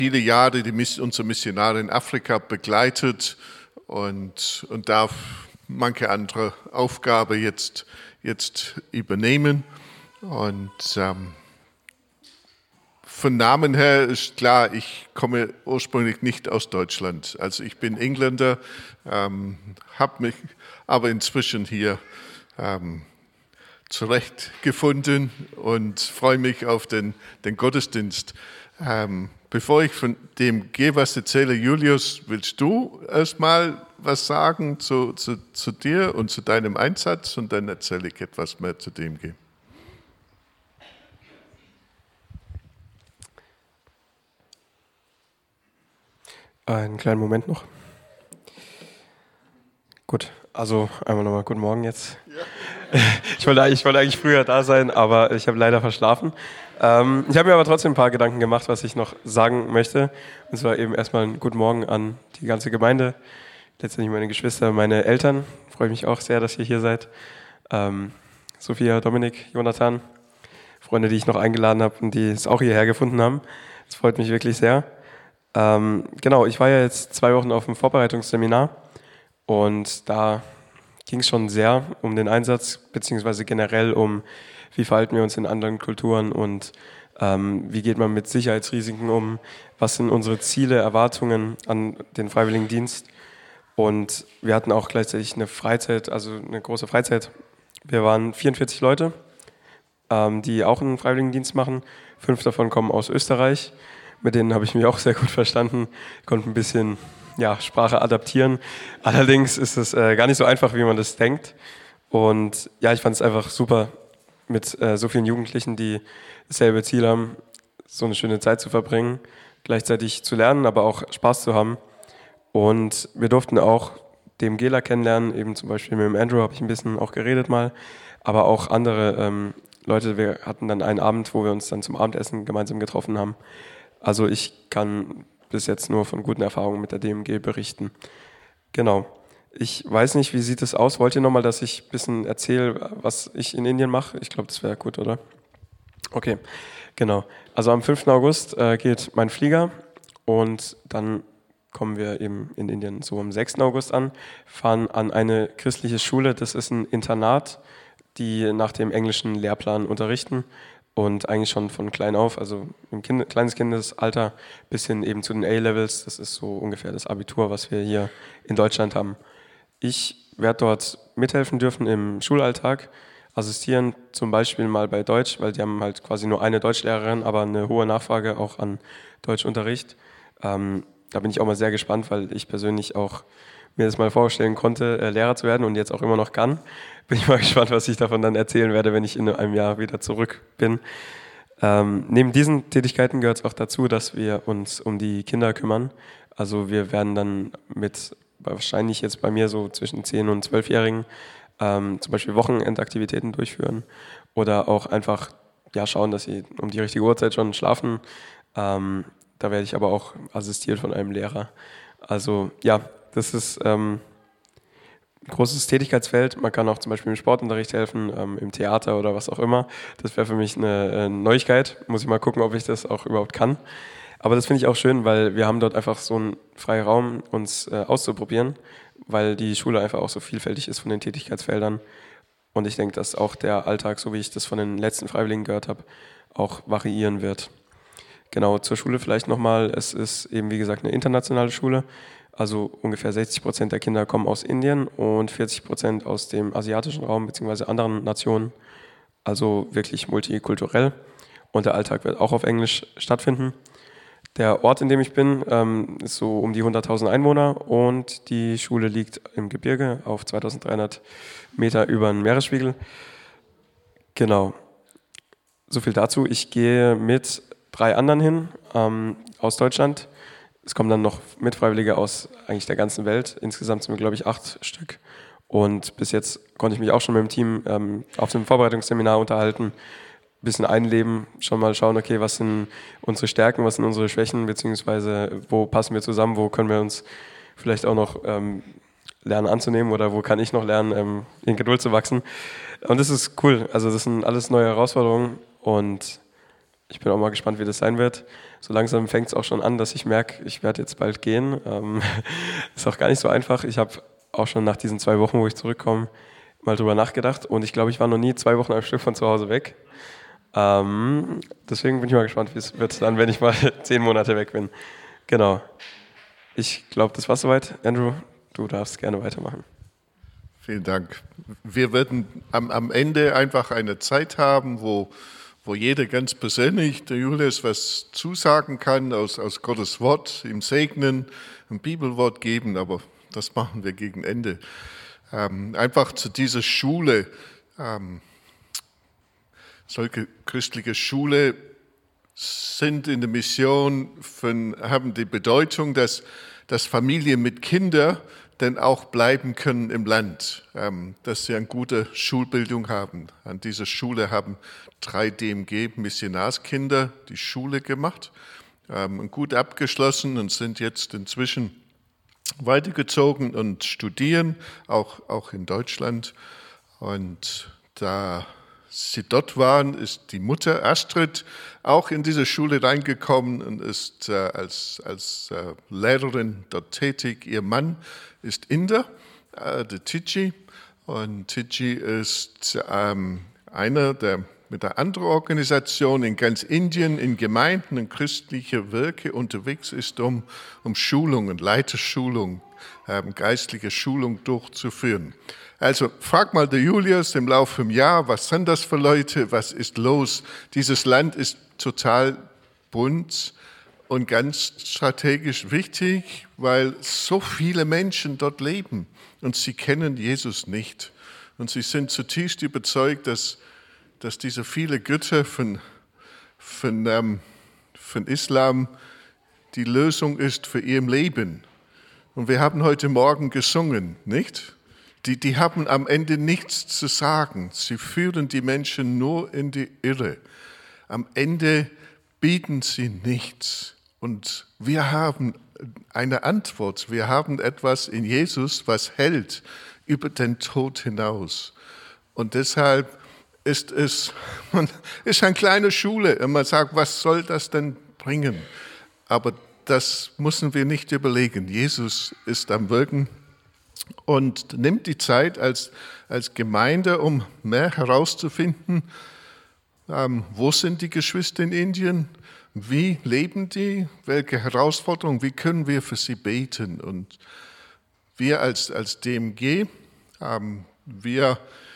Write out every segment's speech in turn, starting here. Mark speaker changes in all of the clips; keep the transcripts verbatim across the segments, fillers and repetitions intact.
Speaker 1: viele Jahre die, unsere Missionare in Afrika begleitet und, und darf manche andere Aufgabe jetzt, jetzt übernehmen. Und ähm, von Namen her ist klar, ich komme ursprünglich nicht aus Deutschland. Also ich bin Engländer, ähm, habe mich aber inzwischen hier ähm, zurechtgefunden und freue mich auf den, den Gottesdienst. Ähm, bevor ich von dem gehe, was erzähle, Julius, willst du erstmal was sagen zu, zu, zu dir und zu deinem Einsatz und dann erzähle ich etwas mehr zu dem gehen.
Speaker 2: Einen kleinen Moment noch. Gut, also einmal nochmal guten Morgen jetzt. Ja. Ich wollte, ich wollte eigentlich früher da sein, aber ich habe leider verschlafen. Ähm, ich habe mir aber trotzdem ein paar Gedanken gemacht, was ich noch sagen möchte. Und zwar eben erstmal einen guten Morgen an die ganze Gemeinde, letztendlich meine Geschwister, meine Eltern. Ich freue mich auch sehr, dass ihr hier seid. Ähm, Sophia, Dominik, Jonathan, Freunde, die ich noch eingeladen habe und die es auch hierher gefunden haben. Das freut mich wirklich sehr. Ähm, genau, ich war ja jetzt zwei Wochen auf dem Vorbereitungsseminar und da ging es schon sehr um den Einsatz, beziehungsweise generell um, wie verhalten wir uns in anderen Kulturen und ähm, wie geht man mit Sicherheitsrisiken um, was sind unsere Ziele, Erwartungen an den Freiwilligendienst. Und wir hatten auch gleichzeitig eine Freizeit, also eine große Freizeit. Wir waren vierundvierzig Leute, ähm, die auch einen Freiwilligendienst machen. Fünf davon kommen aus Österreich. Mit denen habe ich mich auch sehr gut verstanden, konnte ein bisschen ja, Sprache adaptieren. Allerdings ist es äh, gar nicht so einfach, wie man das denkt. Und ja, ich fand es einfach super, mit äh, so vielen Jugendlichen, die dasselbe Ziel haben, so eine schöne Zeit zu verbringen, gleichzeitig zu lernen, aber auch Spaß zu haben. Und wir durften auch dem Gela kennenlernen, eben zum Beispiel mit dem Andrew habe ich ein bisschen auch geredet mal, aber auch andere ähm, Leute. Wir hatten dann einen Abend, wo wir uns dann zum Abendessen gemeinsam getroffen haben. Also ich kann bis jetzt nur von guten Erfahrungen mit der D M G berichten. Genau. Ich weiß nicht, wie sieht es aus? Wollt ihr nochmal, dass ich ein bisschen erzähle, was ich in Indien mache? Ich glaube, das wäre gut, oder? Okay, genau. Also am fünften August äh, geht mein Flieger und dann kommen wir eben in Indien so am sechsten August an, fahren an eine christliche Schule. Das ist ein Internat, die nach dem englischen Lehrplan unterrichten. Und eigentlich schon von klein auf, also im kind, kleines Kindesalter bis hin eben zu den A-Levels, das ist so ungefähr das Abitur, was wir hier in Deutschland haben. Ich werde dort mithelfen dürfen im Schulalltag, assistieren zum Beispiel mal bei Deutsch, weil die haben halt quasi nur eine Deutschlehrerin, aber eine hohe Nachfrage auch an Deutschunterricht. Ähm, da bin ich auch mal sehr gespannt, weil ich persönlich auch mir das mal vorstellen konnte, äh, Lehrer zu werden und jetzt auch immer noch kann. Bin ich mal gespannt, was ich davon dann erzählen werde, wenn ich in einem Jahr wieder zurück bin. Ähm, neben diesen Tätigkeiten gehört es auch dazu, dass wir uns um die Kinder kümmern. Also wir werden dann mit wahrscheinlich jetzt bei mir so zwischen zehn- und zwölfjährigen ähm, zum Beispiel Wochenendaktivitäten durchführen oder auch einfach ja, schauen, dass sie um die richtige Uhrzeit schon schlafen. Ähm, da werde ich aber auch assistiert von einem Lehrer. Also ja, das ist ähm, ein großes Tätigkeitsfeld. Man kann auch zum Beispiel im Sportunterricht helfen, ähm, im Theater oder was auch immer. Das wäre für mich eine äh, Neuigkeit. Muss ich mal gucken, ob ich das auch überhaupt kann. Aber das finde ich auch schön, weil wir haben dort einfach so einen freien Raum, uns äh, auszuprobieren, weil die Schule einfach auch so vielfältig ist von den Tätigkeitsfeldern. Und ich denke, dass auch der Alltag, so wie ich das von den letzten Freiwilligen gehört habe, auch variieren wird. Genau, zur Schule vielleicht nochmal. Es ist eben, wie gesagt, eine internationale Schule. Also ungefähr sechzig Prozent der Kinder kommen aus Indien und vierzig Prozent aus dem asiatischen Raum bzw. anderen Nationen. Also wirklich multikulturell. Und der Alltag wird auch auf Englisch stattfinden. Der Ort, in dem ich bin, ähm, ist so um die hunderttausend Einwohner und die Schule liegt im Gebirge auf zweitausenddreihundert Meter über dem Meeresspiegel. Genau. So viel dazu. Ich gehe mit drei anderen hin ähm, aus Deutschland. Es kommen dann noch Mitfreiwillige aus eigentlich der ganzen Welt. Insgesamt sind wir, glaube ich, acht Stück. Und bis jetzt konnte ich mich auch schon mit dem Team ähm, auf dem Vorbereitungsseminar unterhalten, ein bisschen einleben, schon mal schauen, okay, was sind unsere Stärken, was sind unsere Schwächen, beziehungsweise wo passen wir zusammen, wo können wir uns vielleicht auch noch ähm, lernen anzunehmen oder wo kann ich noch lernen, ähm, in Geduld zu wachsen. Und das ist cool. Also das sind alles neue Herausforderungen und ich bin auch mal gespannt, wie das sein wird. so langsam fängt es auch schon an, dass ich merke, ich werde jetzt bald gehen. Ähm, ist auch gar nicht so einfach. Ich habe auch schon nach diesen zwei Wochen, wo ich zurückkomme, mal drüber nachgedacht und ich glaube, ich war noch nie zwei Wochen am Stück von zu Hause weg. Ähm, deswegen bin ich mal gespannt, wie es wird dann, wenn ich mal zehn Monate weg bin. Genau. Ich glaube, das war soweit. Andrew, du darfst gerne weitermachen.
Speaker 1: Vielen Dank. Wir werden am, am Ende einfach eine Zeit haben, wo, wo jeder ganz persönlich der Julius was zusagen kann aus, aus Gottes Wort, ihm segnen, ein Bibelwort geben, aber das machen wir gegen Ende. Ähm, einfach zu dieser Schule. Ähm, solche christliche Schule sind in der Mission, von, haben die Bedeutung, dass, dass Familien mit Kindern dann auch bleiben können im Land, ähm, dass sie eine gute Schulbildung haben. An dieser Schule haben drei D M G-Missionarskinder die Schule gemacht, ähm, gut abgeschlossen und sind jetzt inzwischen weitergezogen und studieren, auch, auch in Deutschland. Und da sie dort waren, ist die Mutter Astrid auch in diese Schule reingekommen und ist äh, als, als äh, Lehrerin dort tätig. Ihr Mann ist Inder, äh, der Tiji. Und Tiji ist ähm, einer, der mit einer anderen Organisation in ganz Indien in Gemeinden und christliche Werke unterwegs ist, um, um Schulungen, Leiterschulung, ähm, geistliche Schulung durchzuführen. Also frag mal der Julius im Laufe des Jahres, was sind das für Leute, was ist los? Dieses Land ist total bunt und ganz strategisch wichtig, weil so viele Menschen dort leben und sie kennen Jesus nicht. Und sie sind zutiefst überzeugt, dass, dass diese viele Götter von, von, ähm, von Islam die Lösung ist für ihr Leben. Und wir haben heute Morgen gesungen, nicht? Die, die haben am Ende nichts zu sagen. Sie führen die Menschen nur in die Irre. Am Ende bieten sie nichts. Und wir haben eine Antwort. Wir haben etwas in Jesus, was hält über den Tod hinaus. Und deshalb ist es man ist eine kleine Schule. Und man sagt, was soll das denn bringen? Aber das müssen wir nicht überlegen. Jesus ist am Wirken. Und nimmt die Zeit als, als Gemeinde, um mehr herauszufinden, ähm, wo sind die Geschwister in Indien, wie leben die, welche Herausforderungen, wie können wir für sie beten. Und wir als, als D M G, ähm, wir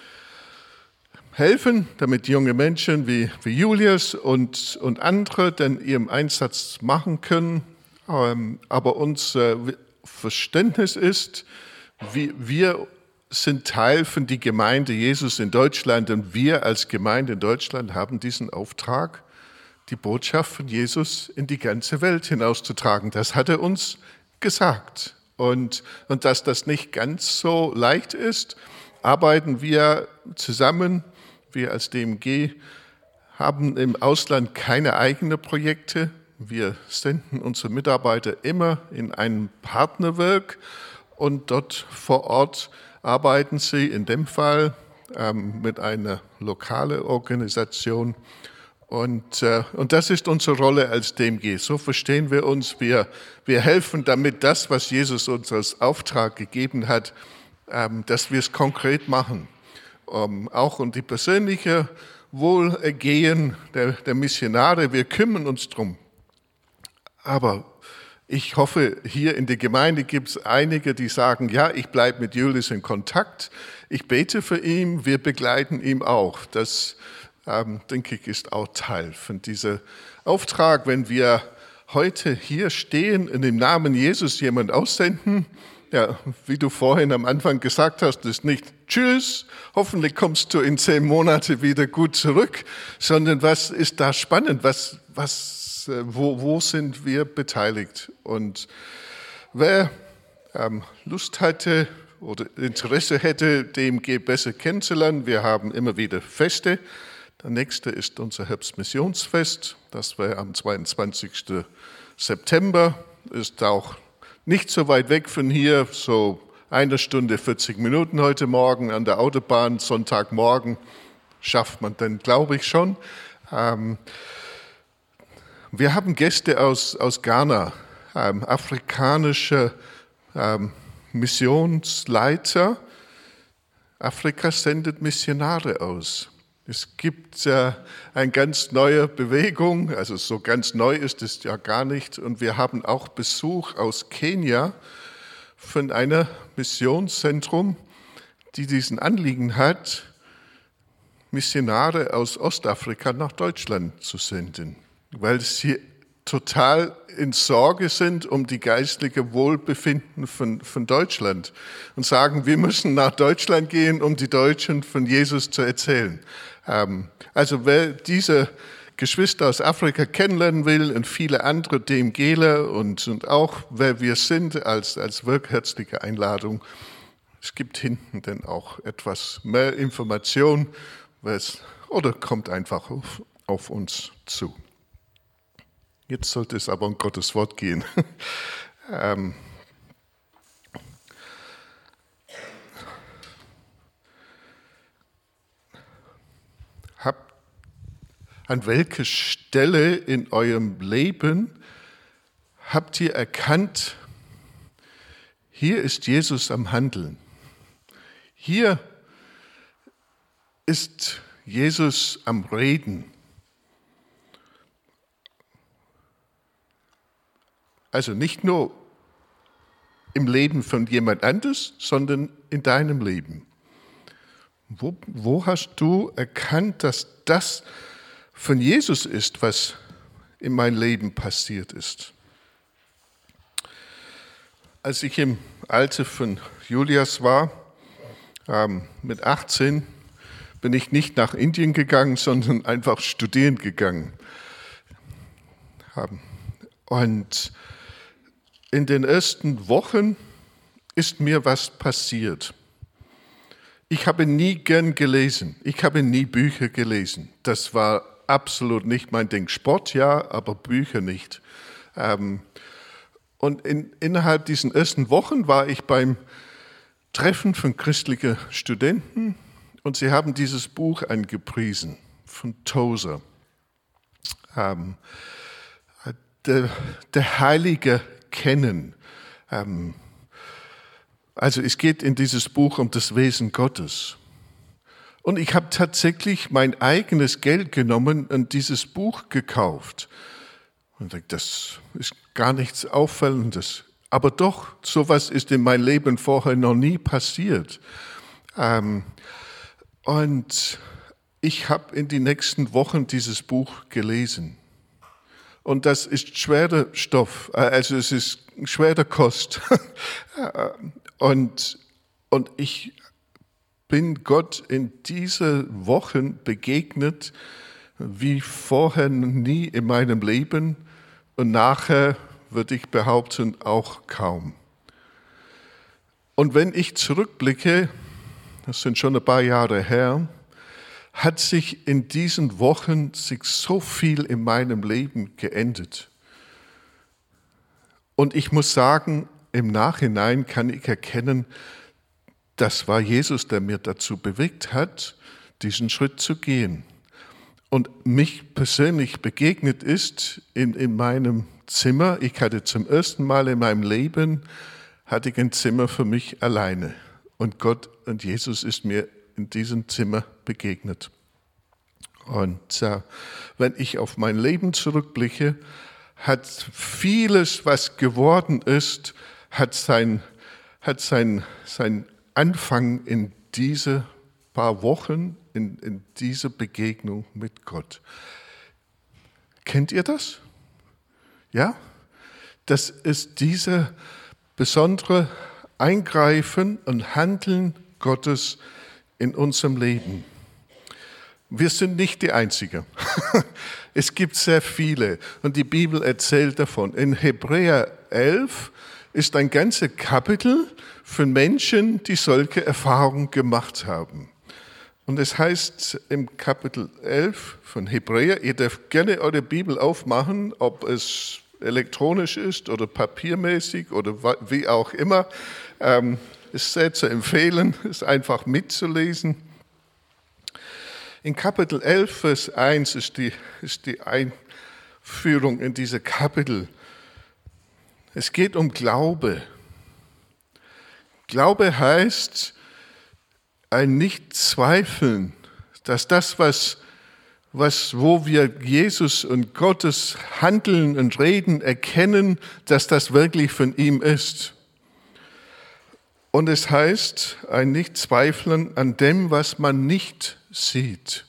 Speaker 1: helfen, damit junge Menschen wie, wie Julius und, und andere dann ihren Einsatz machen können. Ähm, aber unser Verständnis ist, Wir, wir sind Teil von der Gemeinde Jesus in Deutschland und wir als Gemeinde in Deutschland haben diesen Auftrag, die Botschaft von Jesus in die ganze Welt hinauszutragen. Das hat er uns gesagt. Und, und dass das nicht ganz so leicht ist, arbeiten wir zusammen. Wir als D M G haben im Ausland keine eigenen Projekte. Wir senden unsere Mitarbeiter immer in ein Partnerwerk. Und dort vor Ort arbeiten sie in dem Fall ähm, mit einer lokalen Organisation. Und, äh, und das ist unsere Rolle als D M G. So verstehen wir uns. Wir, wir helfen damit, das, was Jesus uns als Auftrag gegeben hat, ähm, dass wir es konkret machen. Ähm, auch um die persönliche Wohlergehen der, der Missionare. Wir kümmern uns drum. Aber ich hoffe, hier in der Gemeinde gibt es einige, die sagen, ja, ich bleibe mit Julius in Kontakt, ich bete für ihn, wir begleiten ihn auch. Das, ähm, denke ich, ist auch Teil von diesem Auftrag. Wenn wir heute hier stehen und im Namen Jesus jemand aussenden, ja, wie du vorhin am Anfang gesagt hast, ist nicht Tschüss, hoffentlich kommst du in zehn Monaten wieder gut zurück, sondern was ist da spannend, was, was Wo, wo sind wir beteiligt? Und wer ähm, Lust hatte oder Interesse hätte, D M G besser kennenzulernen, wir haben immer wieder Feste. Der nächste ist unser Herbstmissionsfest. Das wäre am zweiundzwanzigsten September. Ist auch nicht so weit weg von hier, so eine Stunde, vierzig Minuten heute Morgen an der Autobahn, Sonntagmorgen. Schafft man dann, glaube ich, schon. Ähm, Wir haben Gäste aus, aus Ghana, ähm, afrikanische ähm, Missionsleiter. Afrika sendet Missionare aus. Es gibt äh, eine ganz neue Bewegung, also so ganz neu ist es ja gar nicht. Und wir haben auch Besuch aus Kenia von einem Missionszentrum, die diesen Anliegen hat, Missionare aus Ostafrika nach Deutschland zu senden, weil sie total in Sorge sind um die geistliche Wohlbefinden von, von Deutschland und sagen, wir müssen nach Deutschland gehen, um die Deutschen von Jesus zu erzählen. Ähm, also wer diese Geschwister aus Afrika kennenlernen will und viele andere DMGler und, und auch wer wir sind als, als wirkherzliche Einladung, es gibt hinten dann auch etwas mehr Information oder kommt einfach auf, auf uns zu. Jetzt sollte es aber um Gottes Wort gehen. ähm, habt, an welcher Stelle in eurem Leben habt ihr erkannt, hier ist Jesus am Handeln? Hier ist Jesus am Reden. Also nicht nur im Leben von jemand anderes, sondern in deinem Leben. Wo, wo hast du erkannt, dass das von Jesus ist, was in meinem Leben passiert ist? Als ich im Alter von Julius war, ähm, mit achtzehn, bin ich nicht nach Indien gegangen, sondern einfach studieren gegangen. Und in den ersten Wochen ist mir was passiert. Ich habe nie gern gelesen. Ich habe nie Bücher gelesen. Das war absolut nicht mein Ding. Sport ja, aber Bücher nicht. Und in, innerhalb diesen ersten Wochen war ich beim Treffen von christlichen Studenten und sie haben dieses Buch angepriesen von Tozer. Ähm, der, der Heilige kennen. Ähm, also es geht in dieses Buch um das Wesen Gottes. Und ich habe tatsächlich mein eigenes Geld genommen und dieses Buch gekauft. Und ich, das ist gar nichts Auffällendes. Aber doch, sowas ist in meinem Leben vorher noch nie passiert. Ähm, und ich habe in den nächsten Wochen dieses Buch gelesen. Und das ist schwerer Stoff, also es ist schwerer Kost. und, und ich bin Gott in diesen Wochen begegnet, wie vorher nie in meinem Leben und nachher, würde ich behaupten, auch kaum. Und wenn ich zurückblicke, das sind schon ein paar Jahre her, hat sich in diesen Wochen sich so viel in meinem Leben geändert. Und ich muss sagen, im Nachhinein kann ich erkennen, das war Jesus, der mir dazu bewegt hat, diesen Schritt zu gehen. Und mich persönlich begegnet ist in, in meinem Zimmer, ich hatte zum ersten Mal in meinem Leben, hatte ich ein Zimmer für mich alleine. Und Gott und Jesus ist mir in diesem Zimmer begegnet. Und äh, wenn ich auf mein Leben zurückblicke, hat vieles, was geworden ist, hat sein, hat sein, sein Anfang in diese paar Wochen, in, in diese Begegnung mit Gott. Kennt ihr das? Ja? Das ist diese besondere Eingreifen und Handeln Gottes in unserem Leben. Wir sind nicht die Einzigen. Es gibt sehr viele und die Bibel erzählt davon. In Hebräer elf ist ein ganzes Kapitel für Menschen, die solche Erfahrungen gemacht haben. Und es heißt im Kapitel elf von Hebräer, ihr dürft gerne eure Bibel aufmachen, ob es elektronisch ist oder papiermäßig oder wie auch immer. Ähm, ist sehr zu empfehlen, es einfach mitzulesen. In Kapitel elf, Vers eins ist die, ist die ein, Einführung in diese Kapitel. Es geht um Glaube. Glaube heißt ein Nicht-Zweifeln, dass das, was, was, wo wir Jesus und Gottes Handeln und Reden erkennen, dass das wirklich von ihm ist. Und es heißt ein Nicht-Zweifeln an dem, was man nicht sieht.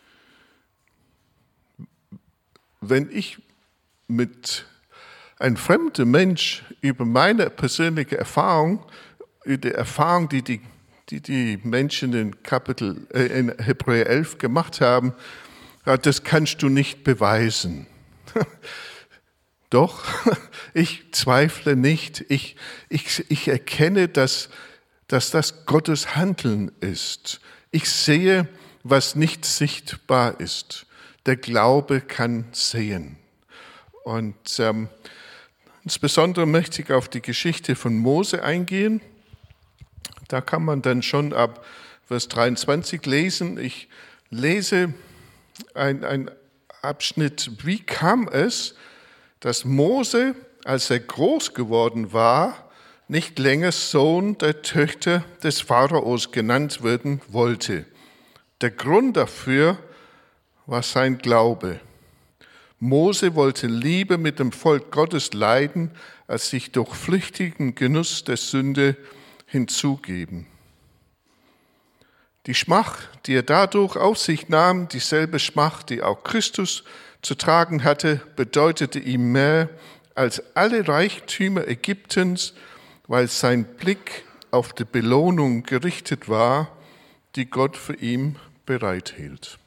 Speaker 1: Wenn ich mit einem fremden Mensch über meine persönliche Erfahrung, über die Erfahrung, die die, die, die Menschen in, Kapitel, äh, in Hebräer elf gemacht haben, das kannst du nicht beweisen. Doch, ich zweifle nicht. Ich, ich, ich erkenne, dass, dass das Gottes Handeln ist. Ich sehe, was nicht sichtbar ist. Der Glaube kann sehen. Und ähm, insbesondere möchte ich auf die Geschichte von Mose eingehen. Da kann man dann schon ab Vers dreiundzwanzig lesen. Ich lese ein Abschnitt. Wie kam es, dass Mose, als er groß geworden war, nicht länger Sohn der Töchter des Pharaos genannt werden wollte? Der Grund dafür war sein Glaube. Mose wollte lieber mit dem Volk Gottes leiden, als sich durch flüchtigen Genuss der Sünde hinzugeben. Die Schmach, die er dadurch auf sich nahm, dieselbe Schmach, die auch Christus zu tragen hatte, bedeutete ihm mehr als alle Reichtümer Ägyptens, weil sein Blick auf die Belohnung gerichtet war, die Gott für ihn bereithielt.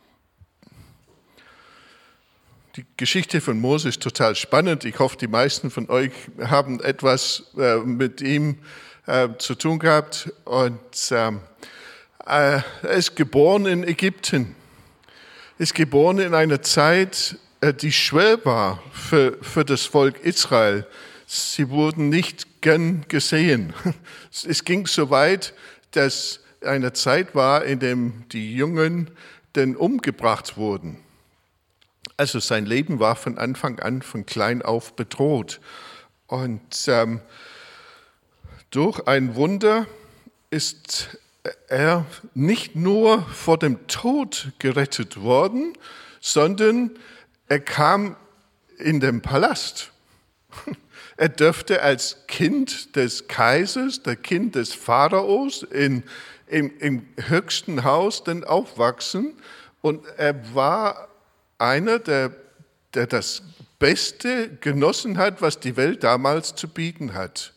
Speaker 1: Die Geschichte von Mose ist total spannend. Ich hoffe, die meisten von euch haben etwas äh, mit ihm äh, zu tun gehabt. Und ähm, äh, er ist geboren in Ägypten. Er ist geboren in einer Zeit, äh, die schwer war für, für das Volk Israel. Sie wurden nicht gern gesehen. Es ging so weit, dass eine Zeit war, in der die Jungen dann umgebracht wurden. Also sein Leben war von Anfang an, von klein auf bedroht. Und ähm, durch ein Wunder ist er nicht nur vor dem Tod gerettet worden, sondern er kam in den Palast. Er dürfte als Kind des Kaisers, der Kind des Pharaos, in, im, im höchsten Haus dann aufwachsen. Und er war einer, der, der das Beste genossen hat, was die Welt damals zu bieten hat.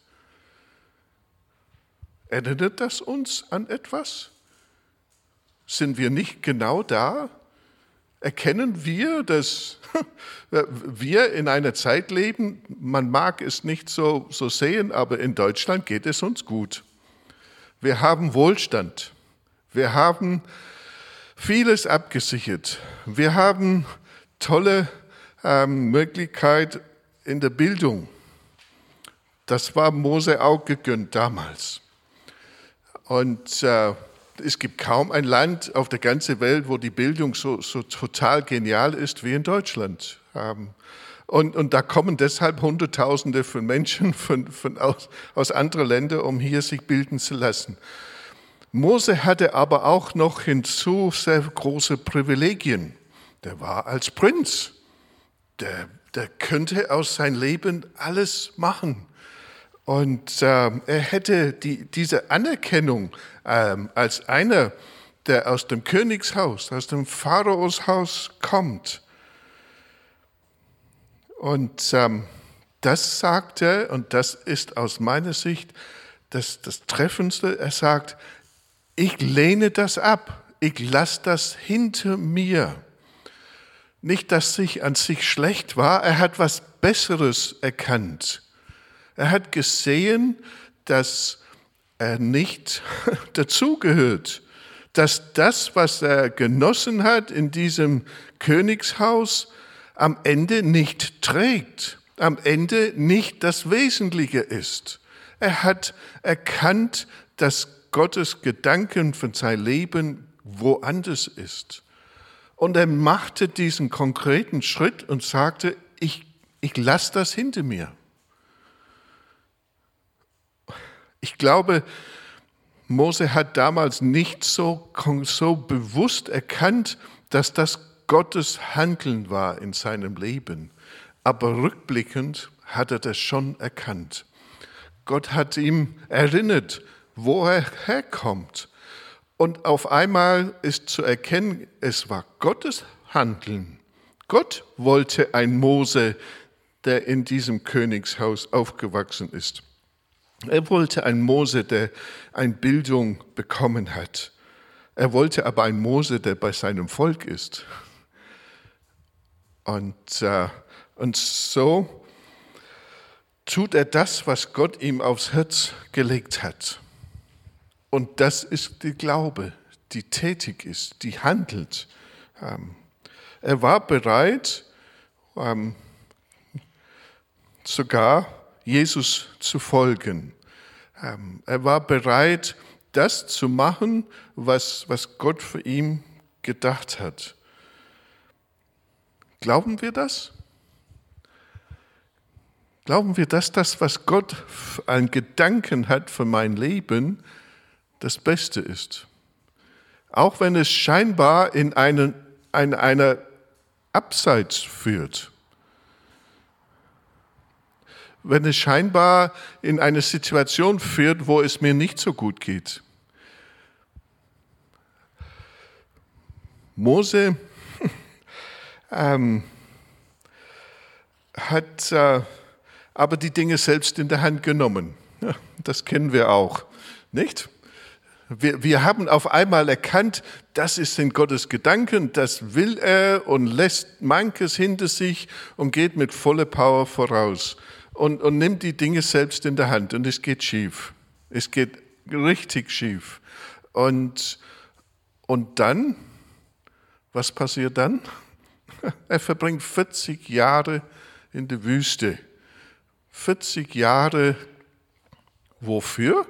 Speaker 1: Erinnert das uns an etwas? Sind wir nicht genau da? Erkennen wir, dass wir in einer Zeit leben, man mag es nicht so, so sehen, aber in Deutschland geht es uns gut. Wir haben Wohlstand. Wir haben vieles abgesichert. Wir haben tolle ähm, Möglichkeit in der Bildung. Das war Mose auch gegönnt damals. Und äh, es gibt kaum ein Land auf der ganzen Welt, wo die Bildung so, so total genial ist wie in Deutschland. Ähm, und, und da kommen deshalb Hunderttausende von Menschen von, von aus, aus anderen Ländern, um hier sich bilden zu lassen. Mose hatte aber auch noch hinzu sehr große Privilegien. Der war als Prinz. Der, der könnte aus seinem Leben alles machen. Und ähm, er hätte die, diese Anerkennung ähm, als einer, der aus dem Königshaus, aus dem Pharaoshaus kommt. Und ähm, das sagt er, und das ist aus meiner Sicht das, das Treffendste, er sagt, ich lehne das ab, ich lasse das hinter mir. Nicht, dass sich an sich schlecht war, er hat was Besseres erkannt. Er hat gesehen, dass er nicht dazugehört, dass das, was er genossen hat in diesem Königshaus, am Ende nicht trägt, am Ende nicht das Wesentliche ist. Er hat erkannt, dass Gottes Gedanken für sein Leben woanders ist. Und er machte diesen konkreten Schritt und sagte, ich, ich lasse das hinter mir. Ich glaube, Mose hat damals nicht so, so bewusst erkannt, dass das Gottes Handeln war in seinem Leben. Aber rückblickend hat er das schon erkannt. Gott hat ihm erinnert, wo er herkommt. Und auf einmal ist zu erkennen, es war Gottes Handeln. Gott wollte ein Mose, der in diesem Königshaus aufgewachsen ist. Er wollte ein Mose, der eine Bildung bekommen hat. Er wollte aber ein Mose, der bei seinem Volk ist. Und, äh, und so tut er das, was Gott ihm aufs Herz gelegt hat. Und das ist die Glaube, die tätig ist, die handelt. Ähm, er war bereit, ähm, sogar Jesus zu folgen. Ähm, er war bereit, das zu machen, was, was Gott für ihn gedacht hat. Glauben wir das? Glauben wir, dass das, was Gott an Gedanken hat für mein Leben, das Beste ist? Auch wenn es scheinbar in einen, in einer Abseits führt. Wenn es scheinbar in eine Situation führt, wo es mir nicht so gut geht. Mose ähm, hat äh, aber die Dinge selbst in der Hand genommen. Ja, das kennen wir auch, nicht? Wir, wir haben auf einmal erkannt, das ist in Gottes Gedanken, das will er und lässt manches hinter sich und geht mit voller Power voraus. Und, und nimmt die Dinge selbst in der Hand und es geht schief. Es geht richtig schief. Und, und dann, was passiert dann? Er verbringt vierzig Jahre in der Wüste. vierzig Jahre wofür?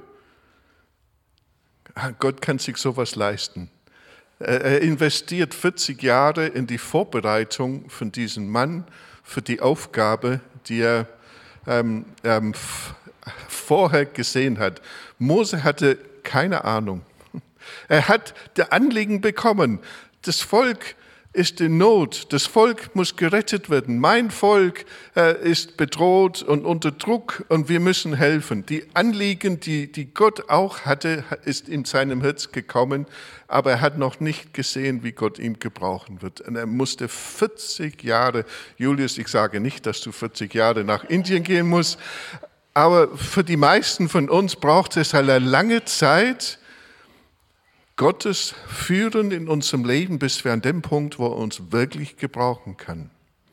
Speaker 1: Gott kann sich sowas leisten. Er investiert vierzig Jahre in die Vorbereitung von diesem Mann für die Aufgabe, die er Ähm, ähm, vorher gesehen hat. Mose hatte keine Ahnung. Er hat das Anliegen bekommen. Das Volk ist in Not. Das Volk muss gerettet werden. Mein Volk äh, ist bedroht und unter Druck und wir müssen helfen. Die Anliegen, die, die Gott auch hatte, ist in seinem Herz gekommen, aber er hat noch nicht gesehen, wie Gott ihn gebrauchen wird. Und er musste vierzig Jahre, Julius, ich sage nicht, dass du vierzig Jahre nach Indien gehen musst, aber für die meisten von uns braucht es eine lange Zeit, Gottes Führen in unserem Leben, bis wir an dem Punkt, wo er uns wirklich gebrauchen kann.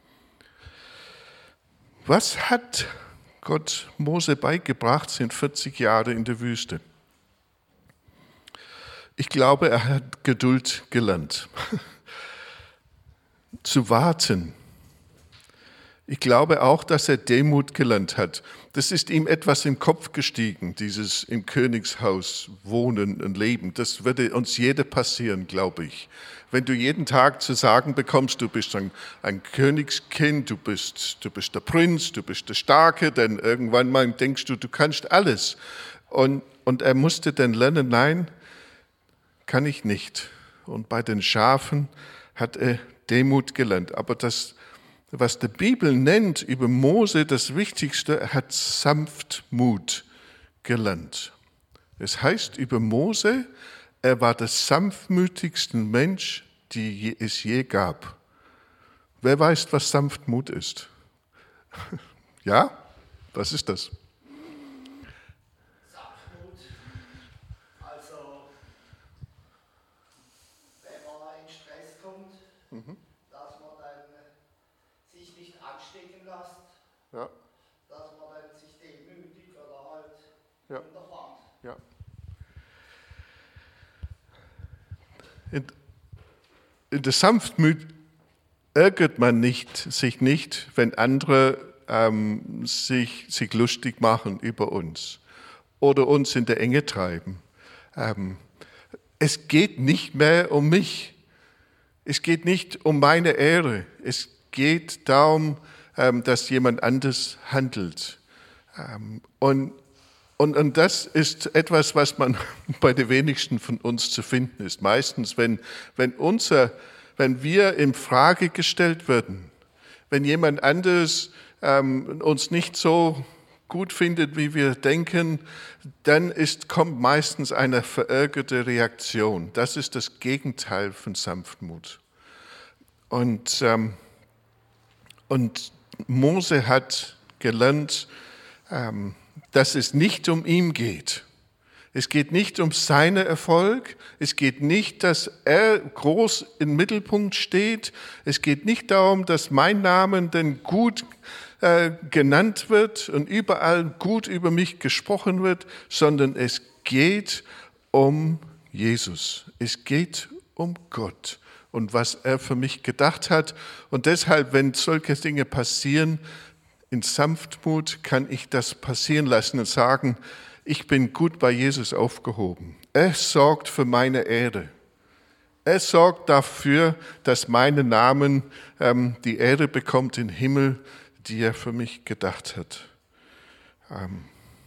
Speaker 1: Was hat Gott Mose beigebracht, sind vierzig Jahre in der Wüste? Ich glaube, er hat Geduld gelernt. Zu warten. Ich glaube auch, dass er Demut gelernt hat. Das ist ihm etwas im Kopf gestiegen, dieses im Königshaus wohnen und leben. Das würde uns jeder passieren, glaube ich. Wenn du jeden Tag zu sagen bekommst, du bist ein, ein Königskind, du bist, du bist der Prinz, du bist der Starke, dann irgendwann mal denkst du, du kannst alles. Und, und er musste dann lernen, nein, kann ich nicht. Und bei den Schafen hat er Demut gelernt. Aber das, was die Bibel nennt über Mose, das Wichtigste, er hat Sanftmut gelernt. Es heißt über Mose, er war der sanftmütigste Mensch, die es je gab. Wer weiß, was Sanftmut ist? Ja? Was ist das?
Speaker 3: Sanftmut, also wenn man in Stress kommt, mhm. dass man dann sich nicht anstecken lässt,
Speaker 1: ja.
Speaker 3: dass man dann sich demütigt oder halt
Speaker 1: ja.
Speaker 3: runterfährt.
Speaker 1: Ja. In, in der Sanftmut ärgert man nicht, sich nicht, wenn andere ähm, sich, sich lustig machen über uns oder uns in der Enge treiben. Ähm, es geht nicht mehr um mich. Es geht nicht um meine Ehre. Es geht darum, dass jemand anders handelt. Und, und, und das ist etwas, was man bei den wenigsten von uns zu finden ist. Meistens, wenn, wenn, unser, wenn wir in Frage gestellt werden, wenn jemand anderes ähm, uns nicht so gut findet, wie wir denken, dann ist, kommt meistens eine verärgerte Reaktion. Das ist das Gegenteil von Sanftmut. Und, ähm, und Mose hat gelernt, ähm, dass es nicht um ihn geht. Es geht nicht um seinen Erfolg. Es geht nicht, dass er groß im Mittelpunkt steht. Es geht nicht darum, dass mein Name denn gut äh, genannt wird und überall gut über mich gesprochen wird, sondern es geht um Jesus. Es geht um Gott und was er für mich gedacht hat. Und deshalb, wenn solche Dinge passieren, in Sanftmut kann ich das passieren lassen und sagen, ich bin gut bei Jesus aufgehoben. Er sorgt für meine Ehre. Er sorgt dafür, dass mein Name ähm, die Ehre bekommt im Himmel, die er für mich gedacht hat. Ähm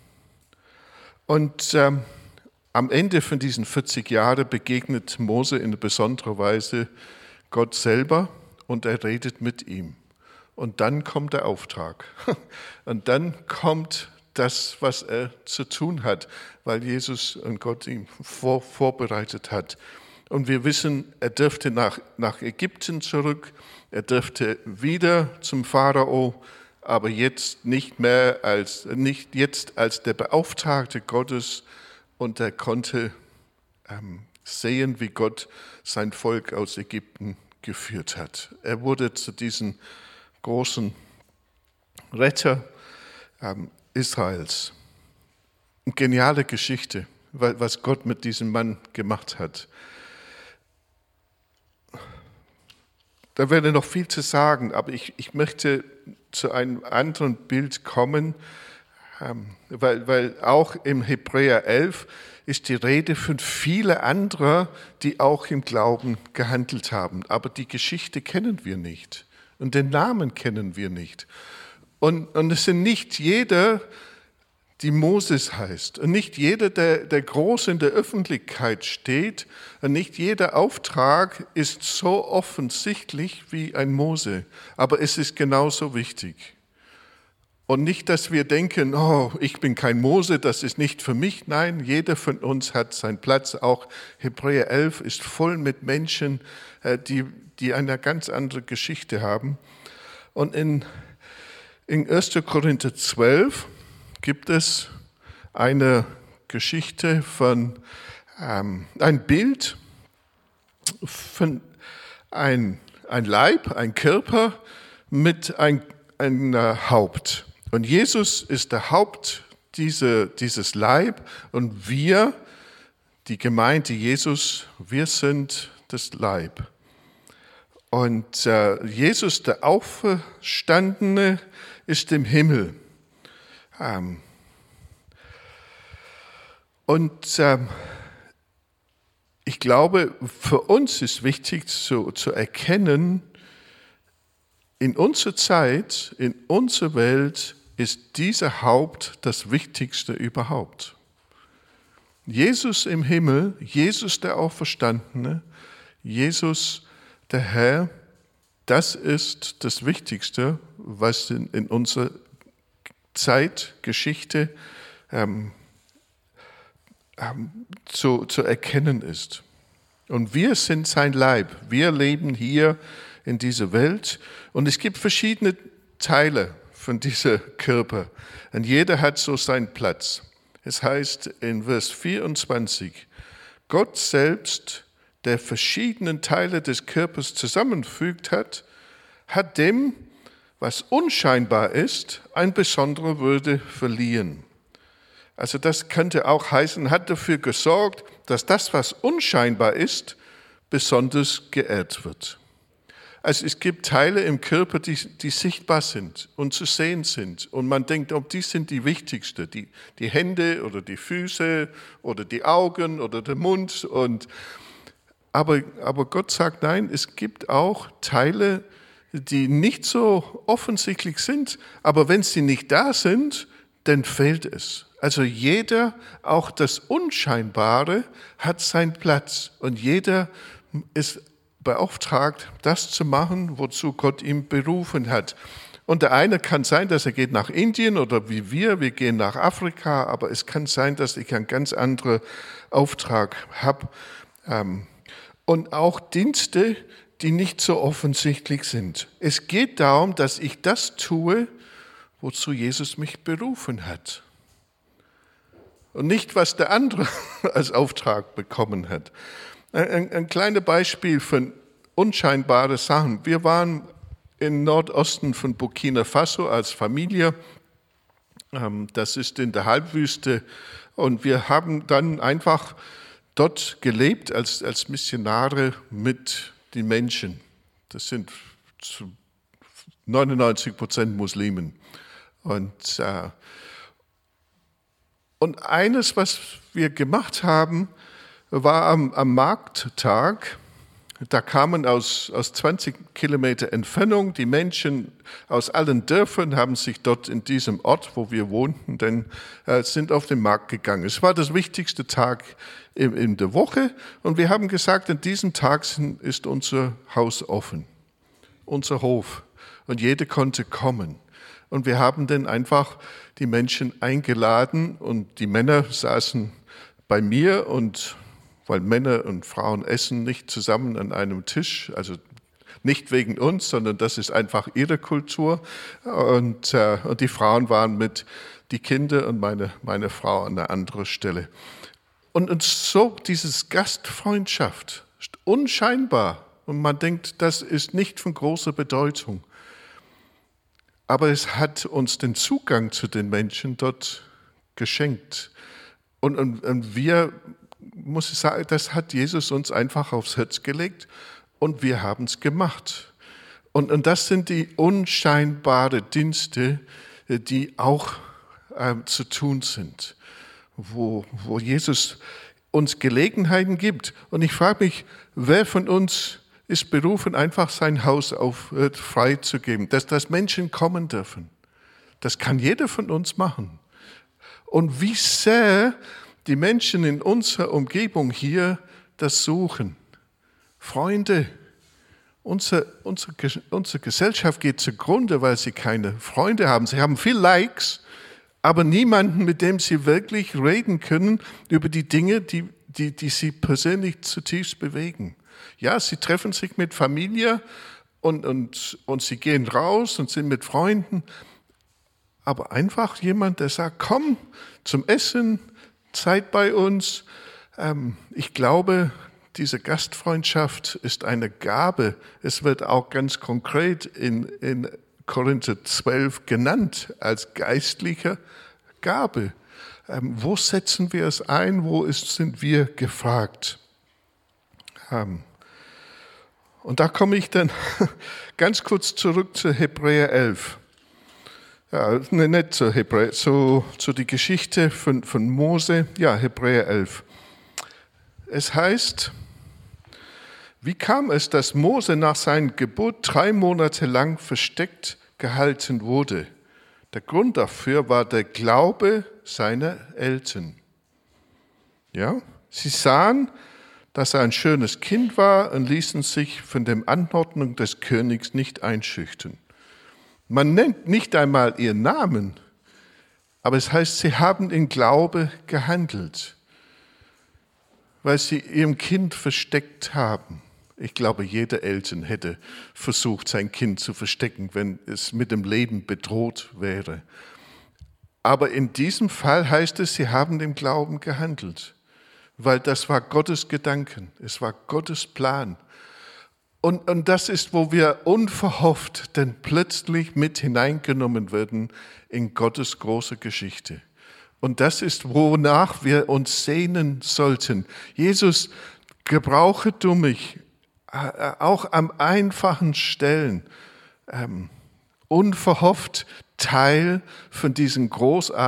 Speaker 1: und ähm, am Ende von diesen vierzig Jahren begegnet Mose in besonderer Weise Gott selber und er redet mit ihm. Und dann kommt der Auftrag. Und dann kommt das, was er zu tun hat, weil Jesus und Gott ihn vor, vorbereitet hat. Und wir wissen, er dürfte nach, nach Ägypten zurück, er dürfte wieder zum Pharao, aber jetzt nicht mehr als, nicht jetzt als der Beauftragte Gottes. Und er konnte ähm, sehen, wie Gott sein Volk aus Ägypten geführt hat. Er wurde zu diesem großen Retter ähm, Israels. Eine geniale Geschichte, was Gott mit diesem Mann gemacht hat. Da wäre noch viel zu sagen, aber ich, ich möchte zu einem anderen Bild kommen, ähm, weil, weil auch im Hebräer elf ist die Rede von vielen anderen, die auch im Glauben gehandelt haben. Aber die Geschichte kennen wir nicht und den Namen kennen wir nicht. Und, und es sind nicht jeder, die Moses heißt. Und nicht jeder, der, der groß in der Öffentlichkeit steht. Und nicht jeder Auftrag ist so offensichtlich wie ein Mose. Aber es ist genauso wichtig. Und nicht, dass wir denken, oh, ich bin kein Mose, das ist nicht für mich. Nein, jeder von uns hat seinen Platz. Auch Hebräer elf ist voll mit Menschen, die, die eine ganz andere Geschichte haben. Und in, in erster Korinther zwölf gibt es eine Geschichte von, ähm, ein Bild von ein, ein Leib, ein Körper mit ein, ein äh, Haupt. Und Jesus ist der Haupt diese, dieses Leib und wir, die Gemeinde Jesus, wir sind das Leib. Und äh, Jesus, der Auferstandene, ist im Himmel. Ähm, und ähm, ich glaube, für uns ist wichtig zu, zu erkennen, in unserer Zeit, in unserer Welt ist dieser Haupt das Wichtigste überhaupt. Jesus im Himmel, Jesus der Auferstandene, Jesus der Herr, das ist das Wichtigste, was in, in unserer Zeit, Geschichte ähm, ähm, zu, zu erkennen ist. Und wir sind sein Leib. Wir leben hier in dieser Welt und es gibt verschiedene Teile von diesem Körper und jeder hat so seinen Platz. Es heißt in Vers vierundzwanzig, Gott selbst, der verschiedene Teile des Körpers zusammenfügt hat, hat dem, was unscheinbar ist, eine besondere Würde verliehen. Also das könnte auch heißen, hat dafür gesorgt, dass das, was unscheinbar ist, besonders geehrt wird. Also es gibt Teile im Körper, die, die sichtbar sind und zu sehen sind. Und man denkt, oh, die sind die wichtigsten. Die, die Hände oder die Füße oder die Augen oder der Mund. Und, Aber, aber Gott sagt, nein, es gibt auch Teile, die nicht so offensichtlich sind, aber wenn sie nicht da sind, dann fehlt es. Also jeder, auch das Unscheinbare, hat seinen Platz und jeder ist beauftragt, das zu machen, wozu Gott ihn berufen hat. Und der eine kann sein, dass er geht nach Indien oder wie wir, wir gehen nach Afrika, aber es kann sein, dass ich einen ganz anderen Auftrag habe. Und auch Dienste, die nicht so offensichtlich sind. Es geht darum, dass ich das tue, wozu Jesus mich berufen hat. Und nicht, was der andere als Auftrag bekommen hat. Ein, ein kleines Beispiel von unscheinbaren Sachen. Wir waren im Nordosten von Burkina Faso als Familie. Das ist in der Halbwüste. Und wir haben dann einfach dort gelebt als, als Missionare mit den Menschen. Das sind zu neunundneunzig Prozent Muslimen. Und, äh, und eines, was wir gemacht haben, war am, am Markttag. Da kamen aus, aus zwanzig Kilometer Entfernung die Menschen aus allen Dörfern, haben sich dort in diesem Ort, wo wir wohnten, denn, äh, sind auf den Markt gegangen. Es war das wichtigste Tag in, in der Woche und wir haben gesagt, an diesem Tag ist unser Haus offen, unser Hof und jeder konnte kommen. Und wir haben dann einfach die Menschen eingeladen und die Männer saßen bei mir und weil Männer und Frauen essen nicht zusammen an einem Tisch, also nicht wegen uns, sondern das ist einfach ihre Kultur. Und, äh, und die Frauen waren mit die Kinder und meine, meine Frau an einer anderen Stelle. Und, und so dieses Gastfreundschaft, unscheinbar. Und man denkt, das ist nicht von großer Bedeutung. Aber es hat uns den Zugang zu den Menschen dort geschenkt. Und, und, und wir, muss ich sagen, das hat Jesus uns einfach aufs Herz gelegt und wir haben es gemacht. Und, und das sind die unscheinbaren Dienste, die auch äh, zu tun sind, wo, wo Jesus uns Gelegenheiten gibt. Und ich frage mich, wer von uns ist berufen, einfach sein Haus auf, äh, frei zu geben, dass, dass Menschen kommen dürfen. Das kann jeder von uns machen. Und wie sehr die Menschen in unserer Umgebung hier das suchen. Freunde, unsere, unsere, unsere Gesellschaft geht zugrunde, weil sie keine Freunde haben. Sie haben viel Likes, aber niemanden, mit dem sie wirklich reden können über die Dinge, die, die, die sie persönlich zutiefst bewegen. Ja, sie treffen sich mit Familie und, und, und sie gehen raus und sind mit Freunden, aber einfach jemand, der sagt, komm zum Essen, Zeit bei uns. Ich glaube, diese Gastfreundschaft ist eine Gabe. Es wird auch ganz konkret in, in Korinther zwölf genannt als geistliche Gabe. Wo setzen wir es ein? Wo ist, sind wir gefragt? Und da komme ich dann ganz kurz zurück zu Hebräer elf. Ja, ne, nicht zu Hebräer, zu, zu die Geschichte von, von Mose, ja, Hebräer elf. Es heißt, wie kam es, dass Mose nach seiner Geburt drei Monate lang versteckt gehalten wurde? Der Grund dafür war der Glaube seiner Eltern. Ja, sie sahen, dass er ein schönes Kind war und ließen sich von den Anordnungen des Königs nicht einschüchtern. Man nennt nicht einmal ihren Namen, aber es heißt, sie haben in Glaube gehandelt, weil sie ihrem Kind versteckt haben. Ich glaube, jeder Eltern hätte versucht, sein Kind zu verstecken, wenn es mit dem Leben bedroht wäre. Aber in diesem Fall heißt es, sie haben im Glauben gehandelt, weil das war Gottes Gedanken, es war Gottes Plan. Und, und das ist, wo wir unverhofft denn plötzlich mit hineingenommen werden in Gottes große Geschichte. Und das ist, wonach wir uns sehnen sollten. Jesus, gebrauche du mich auch am einfachen Stellen, ähm, unverhofft Teil von diesen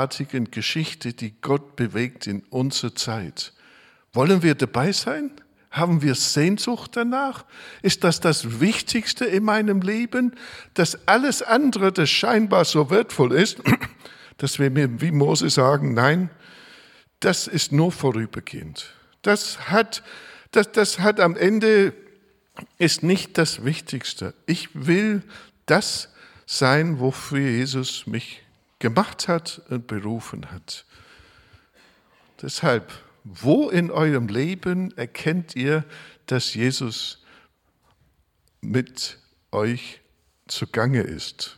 Speaker 1: großartigen Geschichte, die Gott bewegt in unserer Zeit. Wollen wir dabei sein? Haben wir Sehnsucht danach? Ist das das Wichtigste in meinem Leben? Dass alles andere, das scheinbar so wertvoll ist, dass wir mir wie Mose sagen, nein, das ist nur vorübergehend. Das hat, das, das hat am Ende, ist nicht das Wichtigste. Ich will das sein, wofür Jesus mich gemacht hat und berufen hat. Deshalb, wo in eurem Leben erkennt ihr, dass Jesus mit euch zugange ist?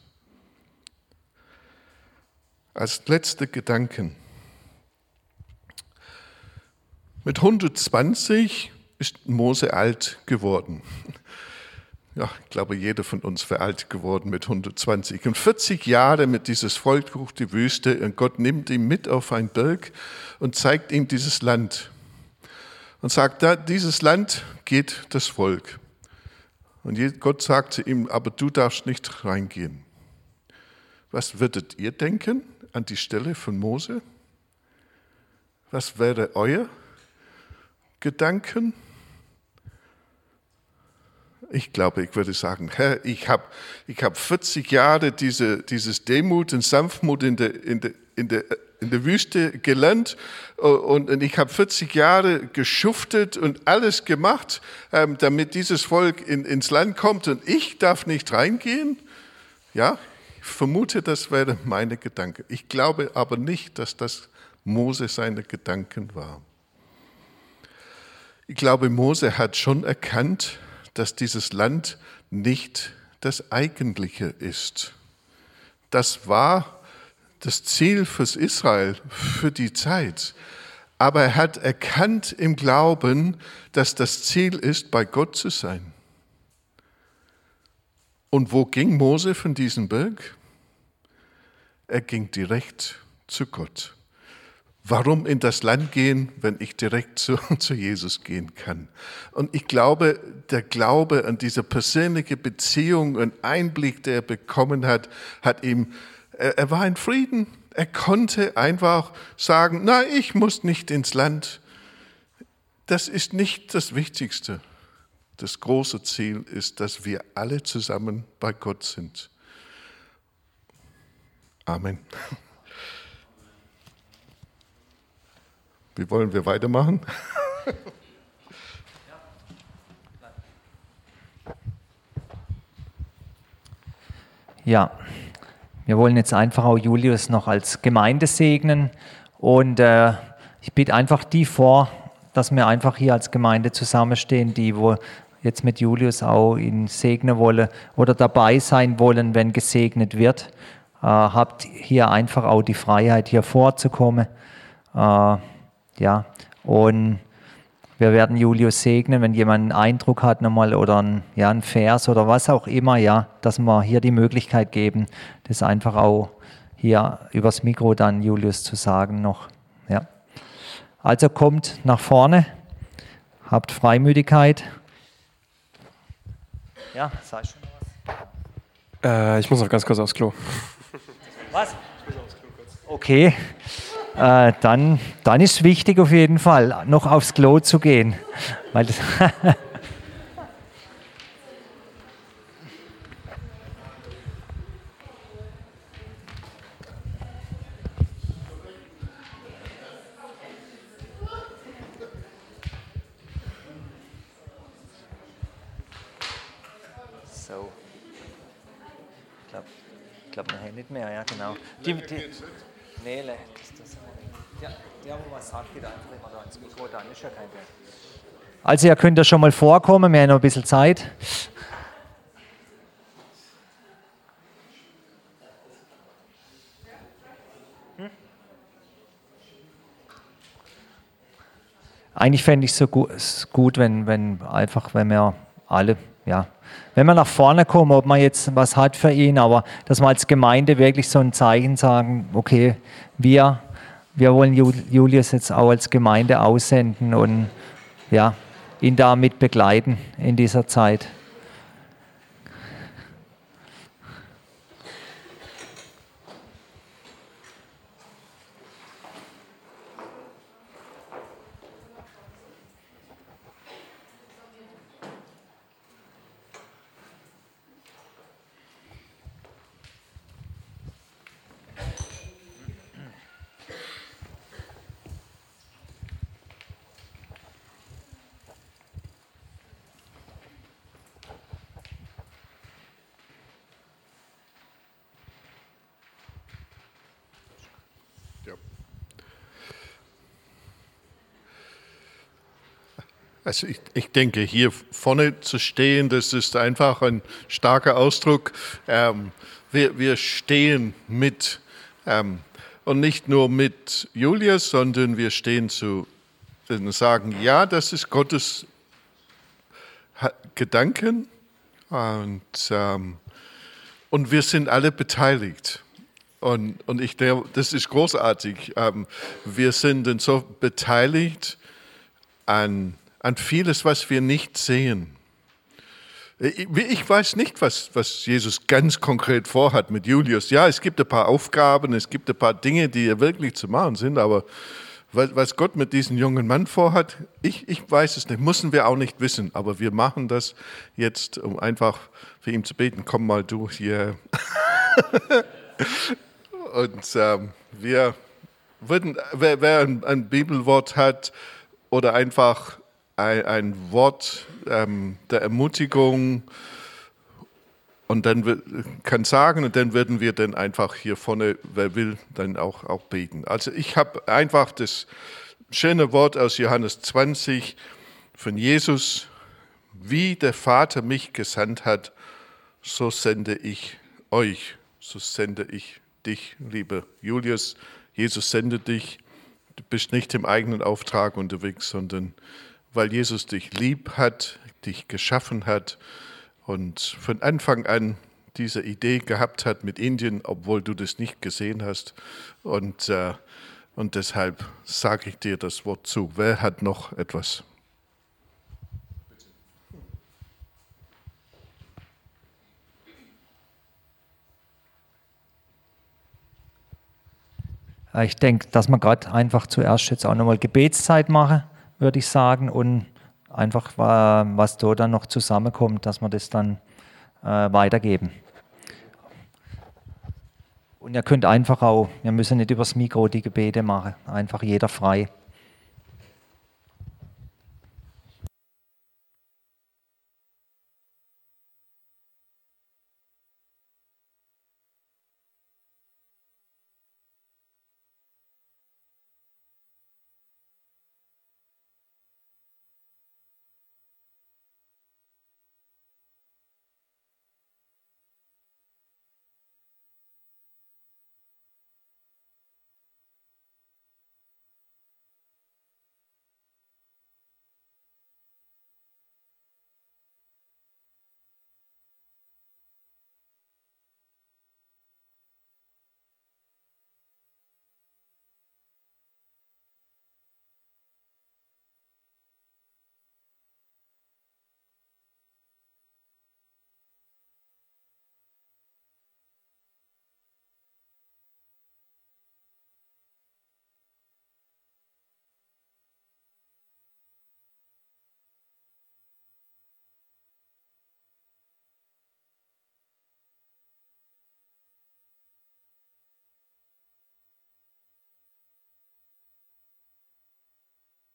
Speaker 1: Als letzte Gedanken. Mit hundertzwanzig ist Mose alt geworden. Ja, ich glaube, jeder von uns wäre alt geworden mit hundertzwanzig. Und vierzig Jahre mit dieses Volk durch die Wüste und Gott nimmt ihn mit auf einen Berg und zeigt ihm dieses Land. Und sagt, da, dieses Land geht das Volk. Und Gott sagt zu ihm, aber du darfst nicht reingehen. Was würdet ihr denken an die Stelle von Mose? Was wäre euer Gedanken? Ich glaube, ich würde sagen, Herr, ich habe ich hab vierzig Jahre diese, dieses Demut und Sanftmut in der, in der, in der, in der Wüste gelernt und, und ich habe vierzig Jahre geschuftet und alles gemacht, ähm, damit dieses Volk in, ins Land kommt und ich darf nicht reingehen. Ja, ich vermute, das wäre meine Gedanke. Ich glaube aber nicht, dass das Mose seine Gedanken war. Ich glaube, Mose hat schon erkannt, dass dieses Land nicht das Eigentliche ist. Das war das Ziel fürs Israel, für die Zeit. Aber er hat erkannt im Glauben, dass das Ziel ist, bei Gott zu sein. Und wo ging Mose von diesem Berg? Er ging direkt zu Gott. Warum in das Land gehen, wenn ich direkt zu, zu Jesus gehen kann? Und ich glaube, der Glaube an diese persönliche Beziehung und Einblick, der er bekommen hat, hat ihm, er, er war in Frieden. Er konnte einfach sagen, nein, ich muss nicht ins Land. Das ist nicht das Wichtigste. Das große Ziel ist, dass wir alle zusammen bei Gott sind. Amen. Wie wollen wir weitermachen?
Speaker 4: Ja, wir wollen jetzt einfach auch Julius noch als Gemeinde segnen und äh, ich bitte einfach die vor, dass wir einfach hier als Gemeinde zusammenstehen, die wo jetzt mit Julius auch ihn segnen wollen oder dabei sein wollen, wenn gesegnet wird. Äh, habt hier einfach auch die Freiheit, hier vorzukommen. Äh, Ja, und wir werden Julius segnen, wenn jemand einen Eindruck hat nochmal oder ein, ja, ein Vers oder was auch immer, ja, dass wir hier die Möglichkeit geben, das einfach auch hier übers Mikro dann Julius zu sagen noch. Ja. Also kommt nach vorne, habt Freimütigkeit. Ja, sagst du noch was?
Speaker 2: Äh, ich muss noch ganz kurz aufs Klo.
Speaker 4: Was? Ich muss aufs Klo kurz. Okay. Äh, dann, dann ist wichtig auf jeden Fall, noch aufs Klo zu gehen. Weil das so. Ich glaube, ich glaub, nachher nicht mehr, ja genau. Die, die, nee, das, das, ja, der, wo was sagt, geht einfach immer da ins Mikro, dann ist ja kein Geld. Also ihr könnt ja schon mal vorkommen, wir haben noch ein bisschen Zeit. Hm? Eigentlich fände ich es so gut, gut wenn, wenn einfach, wenn wir alle, ja, wenn wir nach vorne kommen, ob man jetzt was hat für ihn, aber dass wir als Gemeinde wirklich so ein Zeichen sagen, okay, wir Wir wollen Julius jetzt auch als Gemeinde aussenden und ja, ihn damit begleiten in dieser Zeit.
Speaker 1: Also ich, ich denke, hier vorne zu stehen, das ist einfach ein starker Ausdruck. Ähm, wir, wir stehen mit, ähm, und nicht nur mit Julius, sondern wir stehen zu und sagen, ja, das ist Gottes Gedanken und, ähm, und wir sind alle beteiligt. Und, und ich denke, das ist großartig. Ähm, wir sind dann so beteiligt an, an vieles, was wir nicht sehen. Ich, ich weiß nicht, was, was Jesus ganz konkret vorhat mit Julius. Ja, es gibt ein paar Aufgaben, es gibt ein paar Dinge, die wirklich zu machen sind, aber was Gott mit diesem jungen Mann vorhat, ich, ich weiß es nicht, müssen wir auch nicht wissen, aber wir machen das jetzt, um einfach für ihn zu beten, komm mal du hier. Und ähm, wir würden, wer, wer ein, ein Bibelwort hat oder einfach ein, ein Wort ähm, der Ermutigung und dann kann sagen und dann würden wir dann einfach hier vorne, wer will, dann auch, auch beten. Also ich habe einfach das schöne Wort aus Johannes zwanzig von Jesus, wie der Vater mich gesandt hat, so sende ich euch, so sende ich dich, lieber Julius. Jesus sendet dich, du bist nicht im eigenen Auftrag unterwegs, sondern weil Jesus dich lieb hat, dich geschaffen hat, und von Anfang an diese Idee gehabt hat mit Indien, obwohl du das nicht gesehen hast. Und, äh, und deshalb sage ich dir das Wort zu. Wer hat noch etwas?
Speaker 4: Ich denke, dass wir gerade einfach zuerst jetzt auch nochmal Gebetszeit machen, würde ich sagen, und einfach, was da dann noch zusammenkommt, dass wir das dann äh, weitergeben. Und ihr könnt einfach auch, wir müssen nicht übers Mikro die Gebete machen, einfach jeder frei.